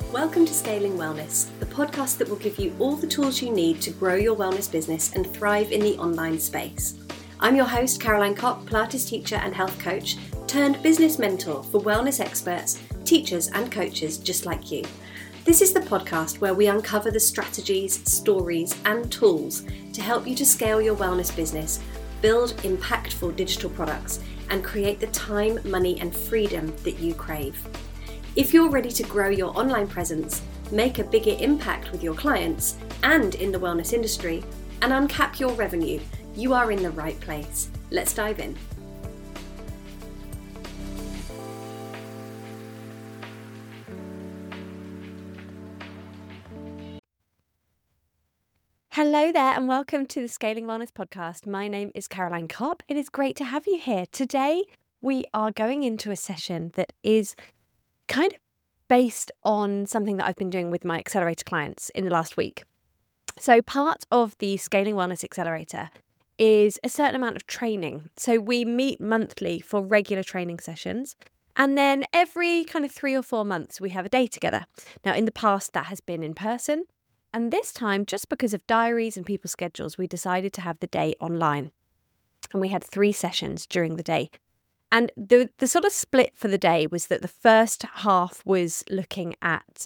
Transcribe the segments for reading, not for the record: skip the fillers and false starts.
Welcome to Scaling Wellness, the podcast that will give you all the tools you need to grow your wellness business and thrive in the online space. I'm your host, Caroline Kopp, Pilates teacher and health coach, turned business mentor for wellness experts, teachers and coaches just like you. This is the podcast where we uncover the strategies, stories and tools to help you to scale your wellness business, build impactful digital products, and create the time, money and freedom that you crave. If you're ready to grow your online presence, make a bigger impact with your clients and in the wellness industry, and uncap your revenue, you are in the right place. Let's dive in. Hello there and welcome to the Scaling Wellness podcast. My name is Caroline Kopp. It is great to have you here. Today we are going into a session that is kind of based on something that I've been doing with my accelerator clients in the last week. So part of the Scaling Wellness Accelerator is a certain amount of training. So we meet monthly for regular training sessions. And then every kind of 3 or 4 months, we have a day together. Now, in the past, that has been in person. And this time, just because of diaries and people's schedules, we decided to have the day online. And we had 3 sessions during the day. And the sort of split for the day was that the first half was looking at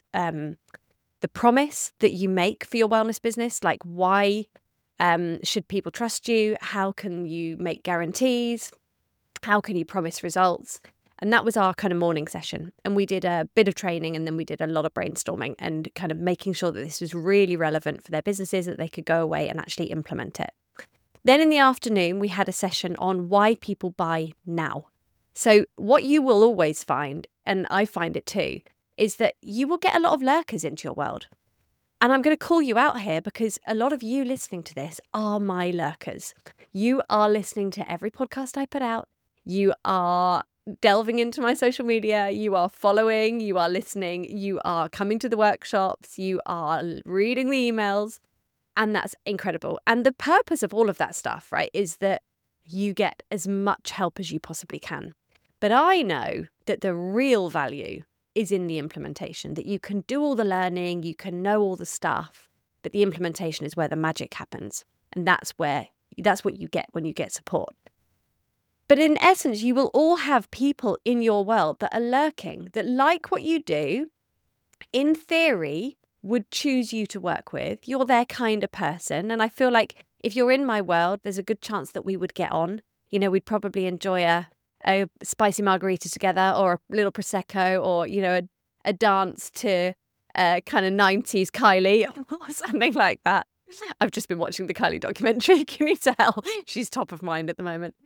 the promise that you make for your wellness business, like why should people trust you? How can you make guarantees? How can you promise results? And that was our kind of morning session. And we did a bit of training and then we did a lot of brainstorming and kind of making sure that this was really relevant for their businesses, that they could go away and actually implement it. Then in the afternoon, we had a session on why people buy now. So what you will always find, and I find it too, is that you will get a lot of lurkers into your world. And I'm going to call you out here because a lot of you listening to this are my lurkers. You are listening to every podcast I put out. You are delving into my social media, you are following, you are listening, you are coming to the workshops, you are reading the emails, and that's incredible. And the purpose of all of that stuff, right, is that you get as much help as you possibly can. But I know that the real value is in the implementation, that you can do all the learning, you can know all the stuff, but the implementation is where the magic happens. And that's what you get when you get support. But in essence, you will all have people in your world that are lurking, that like what you do, in theory, would choose you to work with. You're their kind of person. And I feel like if you're in my world, there's a good chance that we would get on. You know, we'd probably enjoy a spicy margarita together or a little Prosecco or, you know, a dance to kind of 90s Kylie or something like that. I've just been watching the Kylie documentary. Can you tell? She's top of mind at the moment.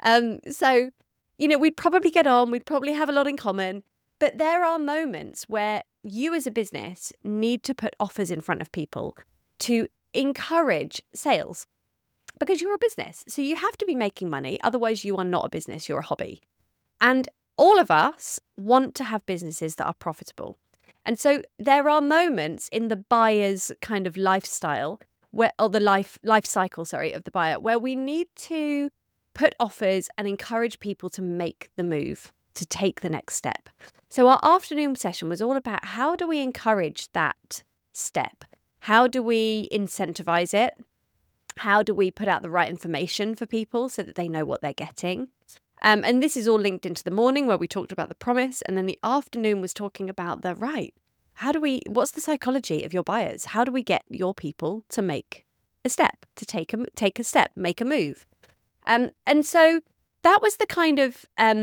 So, you know, we'd probably get on, we'd probably have a lot in common, but there are moments where you as a business need to put offers in front of people to encourage sales because you're a business. So you have to be making money. Otherwise, you are not a business, you're a hobby. And all of us want to have businesses that are profitable. And so there are moments in the buyer's kind of lifestyle or the life cycle, of the buyer, where we need to put offers and encourage people to make the move, to take the next step. So our afternoon session was all about how do we encourage that step? How do we incentivize it? How do we put out the right information for people so that they know what they're getting? And this is all linked into the morning where we talked about the promise. And then the afternoon was talking about what's the psychology of your buyers? How do we get your people to make a step, to take a step, make a move? And so that was the kind of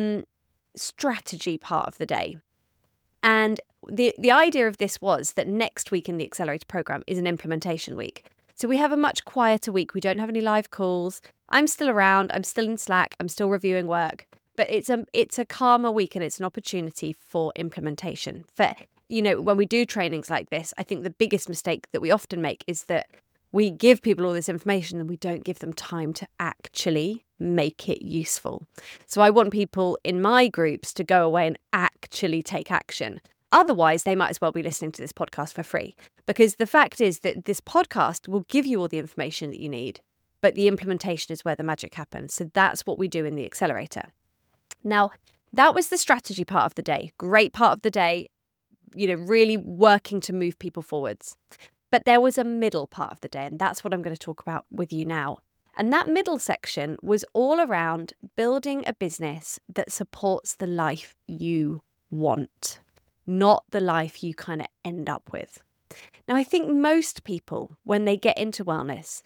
strategy part of the day. And the idea of this was that next week in the Accelerator program is an implementation week. So we have a much quieter week. We don't have any live calls. I'm still around. I'm still in Slack. I'm still reviewing work. But it's a calmer week and it's an opportunity for implementation. For, you know, when we do trainings like this, I think the biggest mistake that we often make is that we give people all this information and we don't give them time to actually make it useful. So I want people in my groups to go away and actually take action. Otherwise, they might as well be listening to this podcast for free. Because the fact is that this podcast will give you all the information that you need, but the implementation is where the magic happens. So that's what we do in the accelerator. Now, that was the strategy part of the day. Great part of the day. really working to move people forwards. But there was a middle part of the day, and that's what I'm going to talk about with you now. And that middle section was all around building a business that supports the life you want, not the life you kind of end up with. Now, I think most people, when they get into wellness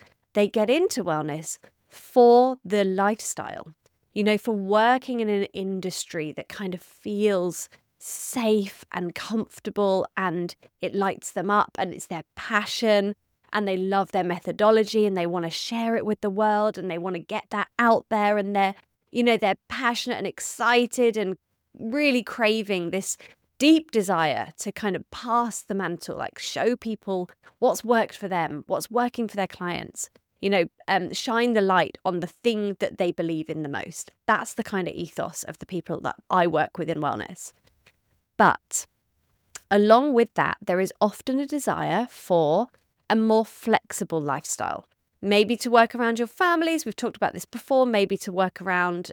for the lifestyle, for working in an industry that kind of feels safe and comfortable and it lights them up and it's their passion and they love their methodology and they want to share it with the world and they want to get that out there and they're passionate and excited and really craving this deep desire to kind of pass the mantle, like show people what's worked for them, what's working for their clients, shine the light on the thing that they believe in the most. That's the kind of ethos of the people that I work with in wellness. But along with that, there is often a desire for a more flexible lifestyle. Maybe to work around your families. We've talked about this before. Maybe to work around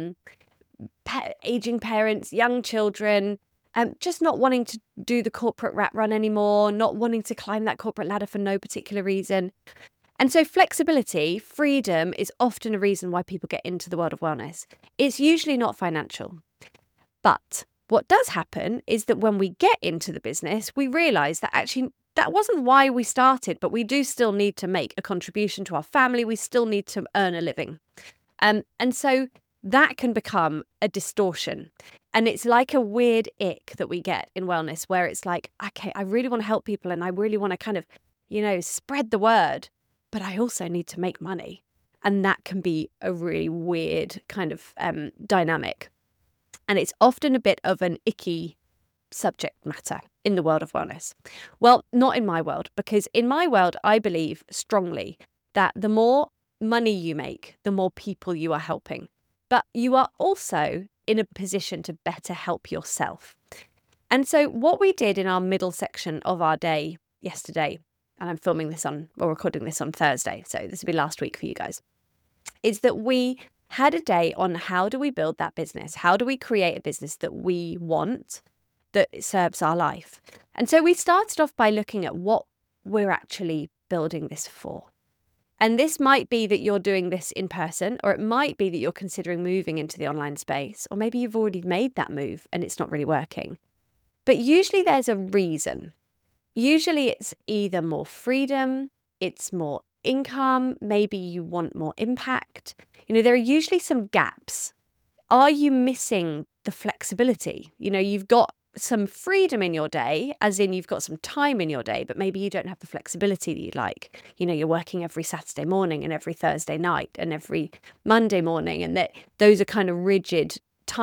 aging parents, young children, just not wanting to do the corporate rat run anymore, not wanting to climb that corporate ladder for no particular reason. And so flexibility, freedom is often a reason why people get into the world of wellness. It's usually not financial. But what does happen is that when we get into the business, we realize that actually that wasn't why we started, but we do still need to make a contribution to our family. We still need to earn a living. And so that can become a distortion. And it's like a weird ick that we get in wellness where it's like, okay, I really want to help people and I really want to kind of, spread the word, but I also need to make money. And that can be a really weird kind of dynamic. And it's often a bit of an icky subject matter in the world of wellness. Well, not in my world, because in my world, I believe strongly that the more money you make, the more people you are helping. But you are also in a position to better help yourself. And so what we did in our middle section of our day yesterday, and I'm recording this on Thursday, so this will be last week for you guys, is that we had a day on how do we build that business? How do we create a business that we want, that serves our life? And so we started off by looking at what we're actually building this for. And this might be that you're doing this in person, or it might be that you're considering moving into the online space, or maybe you've already made that move and it's not really working. But usually there's a reason. Usually it's either more freedom, it's more income, maybe you want more impact. There are usually some gaps. Are you missing the flexibility? You've got some freedom in your day, as in you've got some time in your day, but maybe you don't have the flexibility that you'd like. You're working every Saturday morning and every Thursday night and every Monday morning, and those are kind of rigid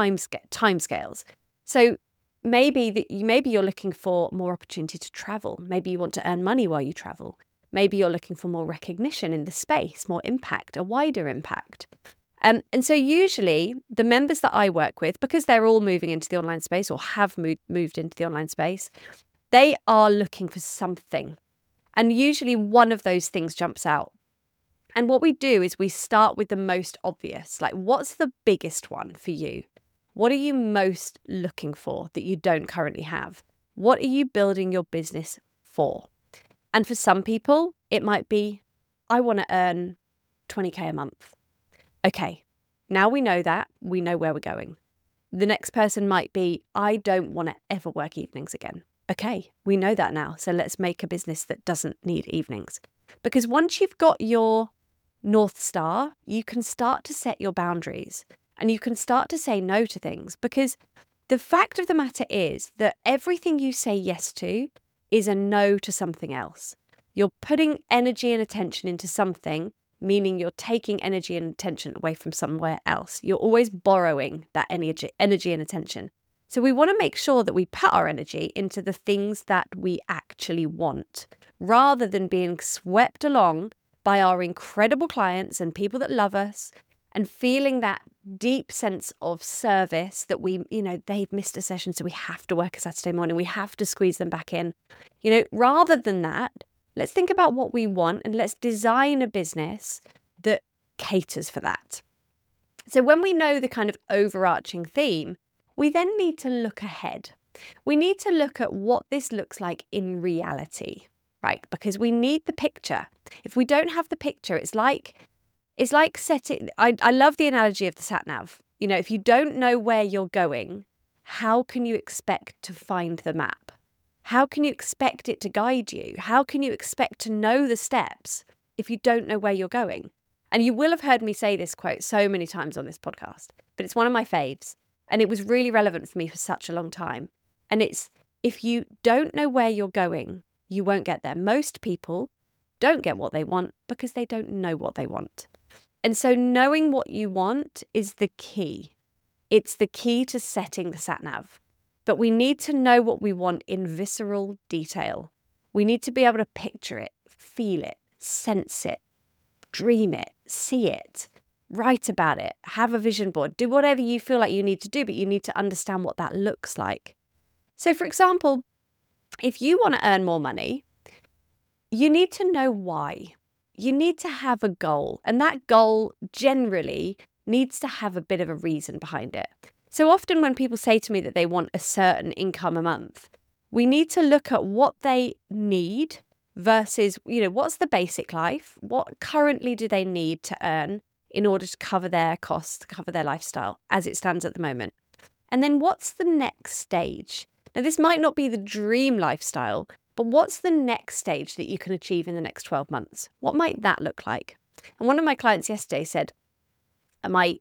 timescales. So maybe you're looking for more opportunity to travel. Maybe you want to earn money while you travel. Maybe you're looking for more recognition in the space, more impact, a wider impact. And so usually the members that I work with, because they're all moving into the online space or have moved into the online space, they are looking for something. And usually one of those things jumps out. And what we do is we start with the most obvious, like what's the biggest one for you? What are you most looking for that you don't currently have? What are you building your business for? And for some people, it might be, I want to earn 20K a month. Okay, now we know that, we know where we're going. The next person might be, I don't want to ever work evenings again. Okay, we know that now. So let's make a business that doesn't need evenings. Because once you've got your North Star, you can start to set your boundaries and you can start to say no to things. Because the fact of the matter is that everything you say yes to is a no to something else. You're putting energy and attention into something, meaning you're taking energy and attention away from somewhere else. You're always borrowing that energy and attention. So we want to make sure that we put our energy into the things that we actually want, rather than being swept along by our incredible clients and people that love us and feeling that deep sense of service that they've missed a session, so we have to work a Saturday morning, we have to squeeze them back in. Rather than that, let's think about what we want and let's design a business that caters for that. So when we know the kind of overarching theme, we then need to look ahead. we need to look at what this looks like in reality, right? Because we need the picture. If we don't have the picture, it's like setting, I love the analogy of the sat nav. You know, if you don't know where you're going, how can you expect to find the map? How can you expect it to guide you? How can you expect to know the steps if you don't know where you're going? And you will have heard me say this quote so many times on this podcast, but it's one of my faves. And it was really relevant for me for such a long time. And it's, if you don't know where you're going, you won't get there. Most people don't get what they want because they don't know what they want. And so knowing what you want is the key. It's the key to setting the sat nav. But we need to know what we want in visceral detail. We need to be able to picture it, feel it, sense it, dream it, see it, write about it, have a vision board, do whatever you feel like you need to do, but you need to understand what that looks like. So for example, if you want to earn more money, you need to know why. You need to have a goal, and that goal generally needs to have a bit of a reason behind it. So often when people say to me that they want a certain income a month, we need to look at what they need versus, what's the basic life? What currently do they need to earn in order to cover their costs, cover their lifestyle as it stands at the moment? And then what's the next stage? Now, this might not be the dream lifestyle, but what's the next stage that you can achieve in the next 12 months? What might that look like? And one of my clients yesterday said, my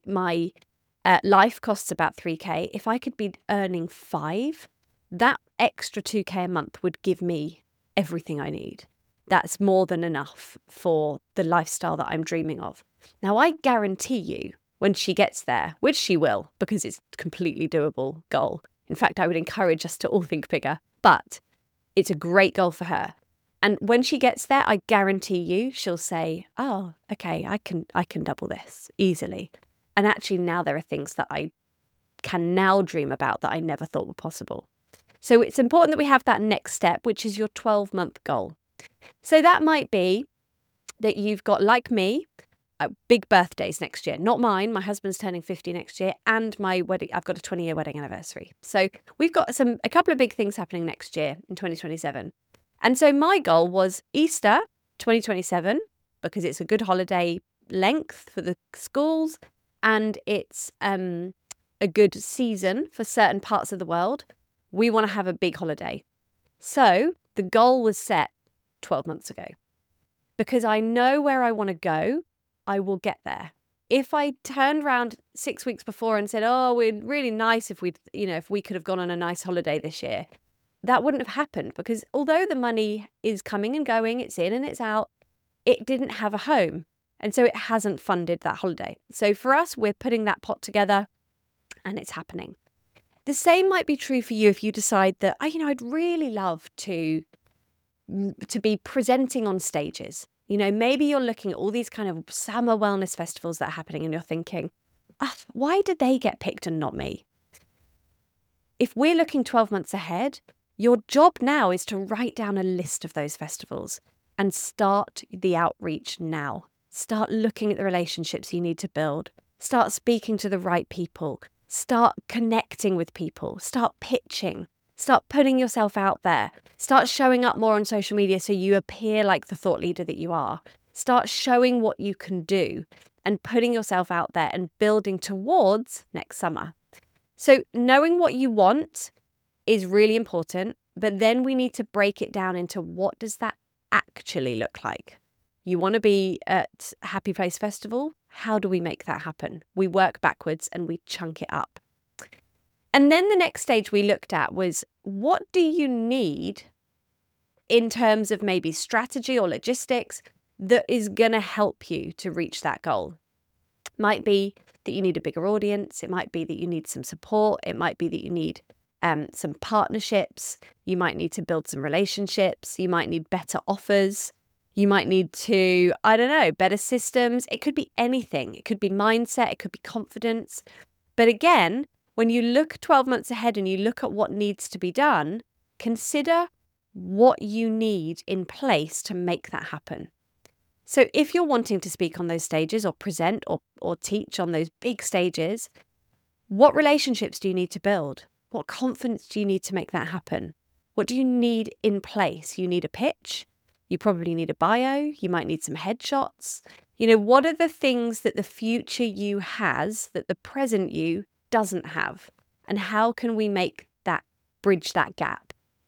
life costs about 3K. If I could be earning 5, that extra 2K a month would give me everything I need. That's more than enough for the lifestyle that I'm dreaming of. Now, I guarantee you when she gets there, which she will, because it's a completely doable goal. In fact, I would encourage us to all think bigger, but it's a great goal for her. And when she gets there, I guarantee you she'll say, oh, okay, I can double this easily. And actually now there are things that I can now dream about that I never thought were possible. So it's important that we have that next step, which is your 12-month goal. So that might be that you've got, like me, big birthdays next year. Not mine. My husband's turning 50 next year, and my wedding. I've got a 20-year wedding anniversary. So we've got a couple of big things happening next year in 2027. And so my goal was Easter 2027, because it's a good holiday length for the schools, and it's a good season for certain parts of the world. We want to have a big holiday. So the goal was set 12 months ago. Because I know where I want to go, I will get there. If I turned around 6 weeks before and said, oh, we're really nice if we could have gone on a nice holiday this year, that wouldn't have happened, because although the money is coming and going, it's in and it's out, it didn't have a home. And so it hasn't funded that holiday. So for us, we're putting that pot together and it's happening. The same might be true for you if you decide that, I'd really love to be presenting on stages. Maybe you're looking at all these kind of summer wellness festivals that are happening and you're thinking, why did they get picked and not me? If we're looking 12 months ahead, your job now is to write down a list of those festivals and start the outreach now. Start looking at the relationships you need to build. Start speaking to the right people. Start connecting with people. Start pitching. Start putting yourself out there. Start showing up more on social media so you appear like the thought leader that you are. Start showing what you can do and putting yourself out there and building towards next summer. So knowing what you want is really important, but then we need to break it down into what does that actually look like? You want to be at Happy Place Festival? How do we make that happen? We work backwards and we chunk it up. And then the next stage we looked at was, what do you need in terms of maybe strategy or logistics that is going to help you to reach that goal? It might be that you need a bigger audience. It might be that you need some support. It might be that you need some partnerships. You might need to build some relationships. You might need better offers. You might need to, better systems. It could be anything. It could be mindset. It could be confidence. But again, when you look 12 months ahead and you look at what needs to be done, consider what you need in place to make that happen. So if you're wanting to speak on those stages or present or teach on those big stages, what relationships do you need to build? What confidence do you need to make that happen? What do you need in place? You need a pitch. You probably need a bio. You might need some headshots. What are the things that the future you has that the present you doesn't have? And how can we bridge that gap?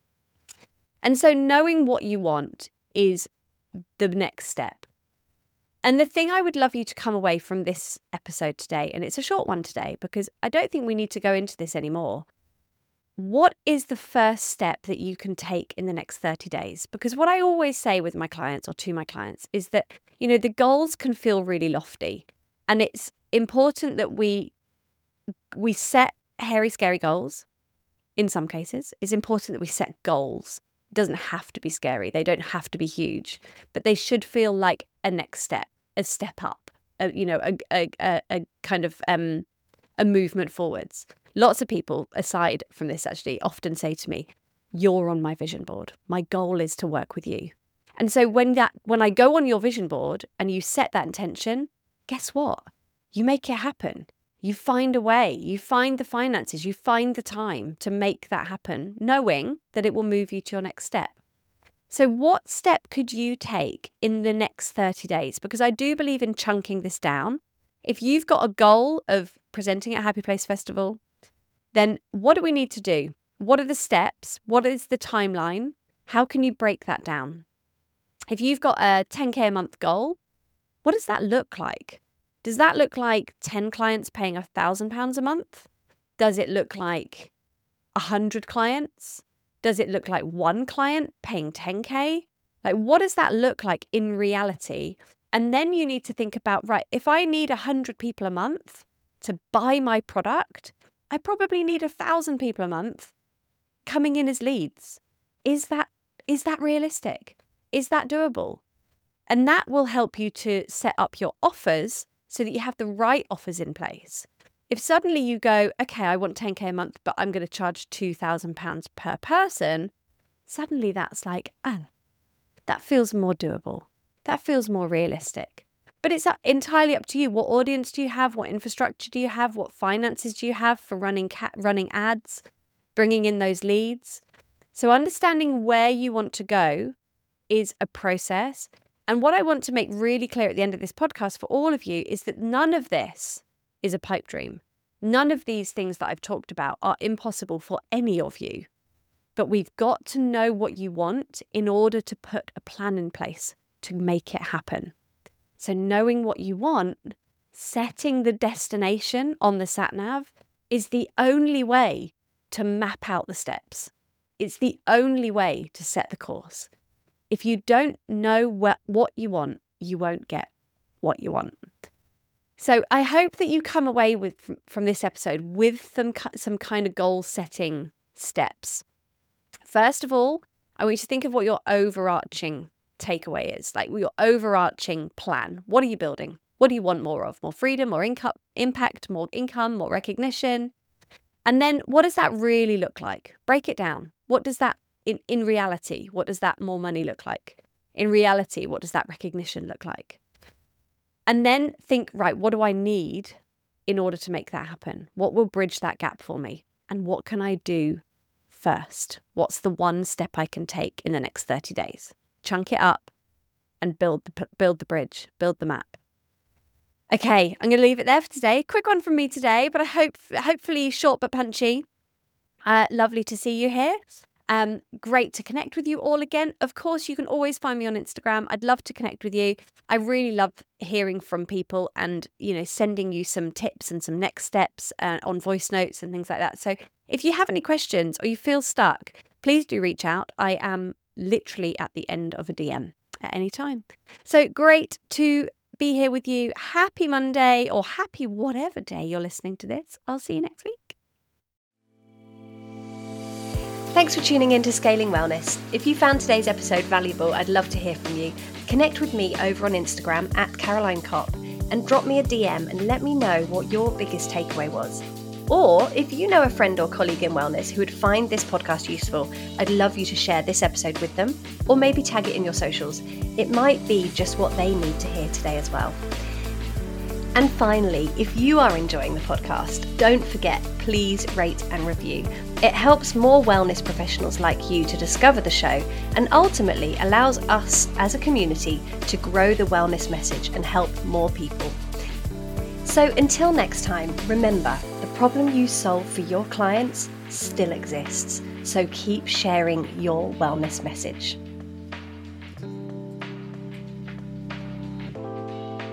And so knowing what you want is the next step. And the thing I would love you to come away from this episode today, and it's a short one today because I don't think we need to go into this anymore. What is the first step that you can take in the next 30 days? Because what I always say with my clients or to my clients is that, the goals can feel really lofty, and it's important that we set hairy, scary goals. In some cases, it's important that we set goals. It doesn't have to be scary. They don't have to be huge, but they should feel like a next step, a step up, a kind of a movement forwards. Lots of people, aside from this actually, often say to me, you're on my vision board. My goal is to work with you. And so when I go on your vision board and you set that intention, guess what? You make it happen. You find a way, you find the finances, you find the time to make that happen, knowing that it will move you to your next step. So what step could you take in the next 30 days? Because I do believe in chunking this down. If you've got a goal of presenting at Happy Place Festival, then what do we need to do? What are the steps? What is the timeline? How can you break that down? If you've got a 10K a month goal, what does that look like? Does that look like 10 clients paying £1,000 a month? Does it look like 100 clients? Does it look like one client paying 10K? Like, what does that look like in reality? And then you need to think about, right, if I need 100 people a month to buy my product, I probably need 1,000 people a month coming in as leads. Is that realistic? Is that doable? And that will help you to set up your offers so that you have the right offers in place. If suddenly you go, okay, I want 10K a month, but I'm going to charge £2,000 per person, suddenly that's like, oh, that feels more doable. That feels more realistic. But it's entirely up to you. What audience do you have? What infrastructure do you have? What finances do you have for running ads, bringing in those leads? So understanding where you want to go is a process. And what I want to make really clear at the end of this podcast for all of you is that none of this is a pipe dream. None of these things that I've talked about are impossible for any of you. But we've got to know what you want in order to put a plan in place to make it happen. So knowing what you want, setting the destination on the sat-nav is the only way to map out the steps. It's the only way to set the course. If you don't know what you want, you won't get what you want. So I hope that you come away from this episode with some kind of goal setting steps. First of all, I want you to think of what your overarching takeaway is, like your overarching plan. What are you building? What do you want more of? More freedom, more impact, more income, more recognition? And then what does that really look like? Break it down. What does that, in reality, what does that more money look like? In reality, what does that recognition look like? And then think, right, what do I need in order to make that happen? What will bridge that gap for me? And what can I do first? What's the one step I can take in the next 30 days? Chunk it up and build the bridge, build the map. Okay, I'm going to leave it there for today. Quick one from me today, but hopefully short but punchy. Lovely to see you here. Great to connect with you all again. Of course, you can always find me on Instagram. I'd love to connect with you. I really love hearing from people and, sending you some tips and some next steps on voice notes and things like that. So if you have any questions or you feel stuck, please do reach out. I am literally at the end of a DM at any time. So great to be here with you. Happy Monday or happy whatever day you're listening to this. I'll see you next week. Thanks for tuning in to Scaling Wellness. If you found today's episode valuable, I'd love to hear from you. Connect with me over on Instagram at Caroline Kopp and drop me a DM and let me know what your biggest takeaway was. Or if you know a friend or colleague in wellness who would find this podcast useful, I'd love you to share this episode with them or maybe tag it in your socials. It might be just what they need to hear today as well. And finally, if you are enjoying the podcast, don't forget, please rate and review. It helps more wellness professionals like you to discover the show and ultimately allows us as a community to grow the wellness message and help more people. So until next time, remember, the problem you solve for your clients still exists. So keep sharing your wellness message.